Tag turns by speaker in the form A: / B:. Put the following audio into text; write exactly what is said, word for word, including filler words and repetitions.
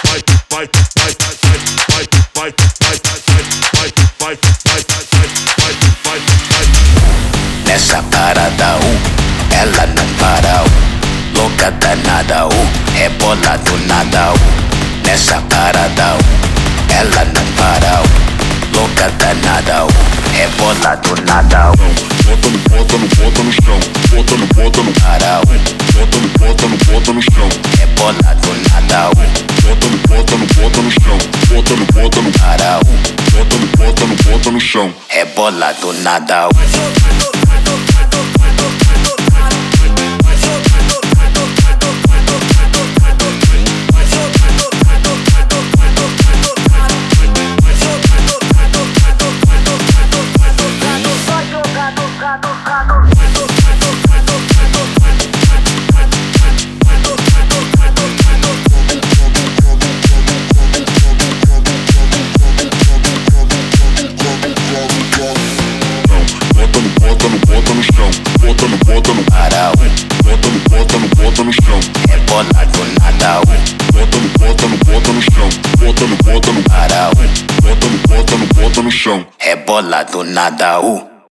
A: vai, vai, vai, vai, vai, vai, vai, vai, vai, vai, vai.
B: Nessa parada, uh, ela não para, uh, louca danada, uh, rebola do nada, uh. Nessa parada, uh, ela não para, uh, louca danada, uh, rebola do nada, uh.
A: Bota no, bota no, bota no chão, bota no, bota no,
B: Para, uh,
A: bota no, bota no, bota no chão,
B: rebola do nada, uh,
A: bota no, bota no, bota no chão, bota no, bota no,
B: para, uh,
A: bota no, bota no, bota no chão.
B: rebola do nada, uh.
A: Bota no, bota no chão, bota no, bota no,
B: Para, uh,
A: bota no, bota no, bota no chão,
B: rebola do nada, uh,
A: bota no, bota no, bota no chão, bota no, bota no,
B: para, uh,
A: bota no, bota no, bota no chão.
B: rebola do nada, uh.